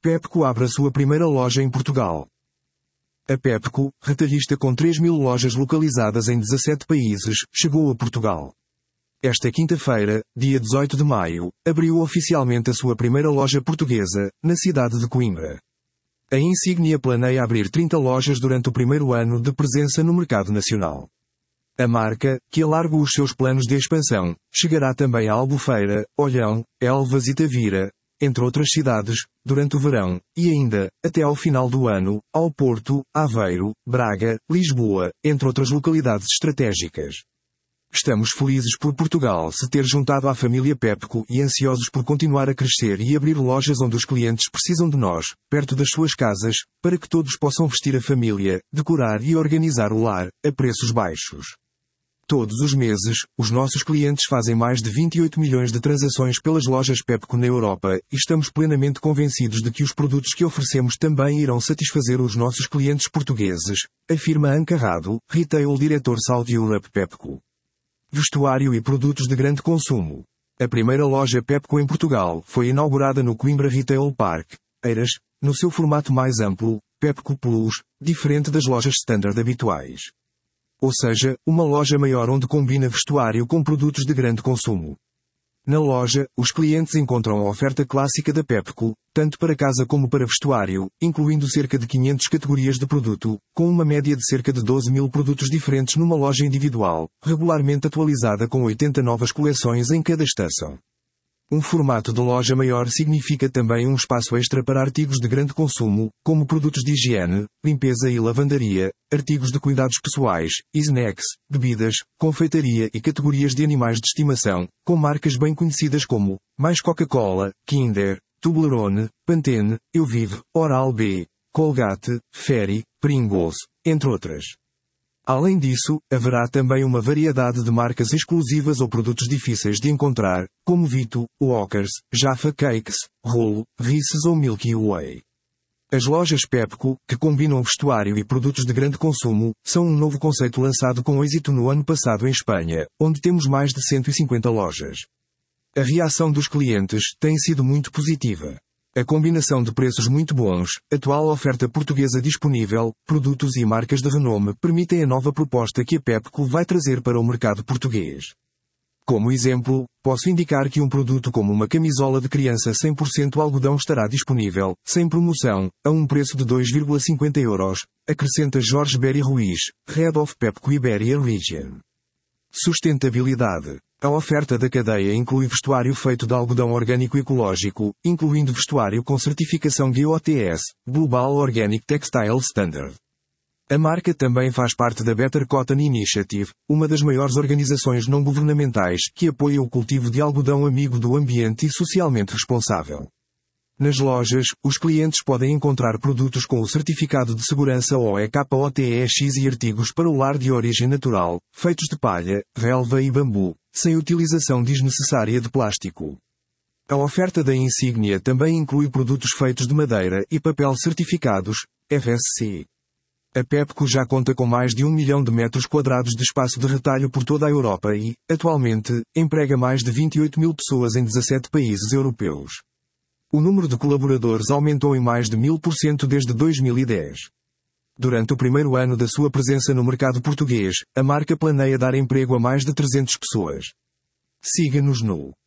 Pepco abre a sua primeira loja em Portugal. A Pepco, retalhista com 3.000 lojas localizadas em 17 países, chegou a Portugal. Esta quinta-feira, dia 18 de maio, abriu oficialmente a sua primeira loja portuguesa, na cidade de Coimbra. A Insígnia planeia abrir 30 lojas durante o primeiro ano de presença no mercado nacional. A marca, que alarga os seus planos de expansão, chegará também a Albufeira, Olhão, Elvas e Tavira, entre outras cidades, durante o verão, e ainda, até ao final do ano, ao Porto, Aveiro, Braga, Lisboa, entre outras localidades estratégicas. Estamos felizes por Portugal se ter juntado à família Pepco e ansiosos por continuar a crescer e abrir lojas onde os clientes precisam de nós, perto das suas casas, para que todos possam vestir a família, decorar e organizar o lar, a preços baixos. Todos os meses, os nossos clientes fazem mais de 28 milhões de transações pelas lojas Pepco na Europa e estamos plenamente convencidos de que os produtos que oferecemos também irão satisfazer os nossos clientes portugueses, afirma Ancarrado, Retail Director South Europe Pepco. Vestuário e produtos de grande consumo. A primeira loja Pepco em Portugal foi inaugurada no Coimbra Retail Park, Eiras, no seu formato mais amplo, Pepco Plus, diferente das lojas standard habituais. Ou seja, uma loja maior onde combina vestuário com produtos de grande consumo. Na loja, os clientes encontram a oferta clássica da Pepco, tanto para casa como para vestuário, incluindo cerca de 500 categorias de produto, com uma média de cerca de 12.000 produtos diferentes numa loja individual, regularmente atualizada com 80 novas coleções em cada estação. Um formato de loja maior significa também um espaço extra para artigos de grande consumo, como produtos de higiene, limpeza e lavandaria, artigos de cuidados pessoais, snacks, bebidas, confeitaria e categorias de animais de estimação, com marcas bem conhecidas como mais Coca-Cola, Kinder, Toblerone, Pantene, Euvive, Oral-B, Colgate, Fairy, Pringles, entre outras. Além disso, haverá também uma variedade de marcas exclusivas ou produtos difíceis de encontrar, como Vito, Walkers, Jaffa Cakes, Rolo, Reese's ou Milky Way. As lojas Pepco, que combinam vestuário e produtos de grande consumo, são um novo conceito lançado com êxito no ano passado em Espanha, onde temos mais de 150 lojas. A reação dos clientes tem sido muito positiva. A combinação de preços muito bons, atual oferta portuguesa disponível, produtos e marcas de renome permitem a nova proposta que a Pepco vai trazer para o mercado português. Como exemplo, posso indicar que um produto como uma camisola de criança 100% algodão estará disponível, sem promoção, a um preço de 2,50 €, acrescenta Jorge Berry Ruiz, Head of Pepco Iberia Region. Sustentabilidade. A oferta da cadeia inclui vestuário feito de algodão orgânico ecológico, incluindo vestuário com certificação GOTS, Global Organic Textile Standard. A marca também faz parte da Better Cotton Initiative, uma das maiores organizações não governamentais que apoia o cultivo de algodão amigo do ambiente e socialmente responsável. Nas lojas, os clientes podem encontrar produtos com o certificado de segurança OEKOTEX e artigos para o lar de origem natural, feitos de palha, relva e bambu, sem utilização desnecessária de plástico. A oferta da Insígnia também inclui produtos feitos de madeira e papel certificados, FSC. A Pepco já conta com mais de 1 milhão de metros quadrados de espaço de retalho por toda a Europa e, atualmente, emprega mais de 28.000 pessoas em 17 países europeus. O número de colaboradores aumentou em mais de 1000% desde 2010. Durante o primeiro ano da sua presença no mercado português, a marca planeia dar emprego a mais de 300 pessoas. Siga-nos no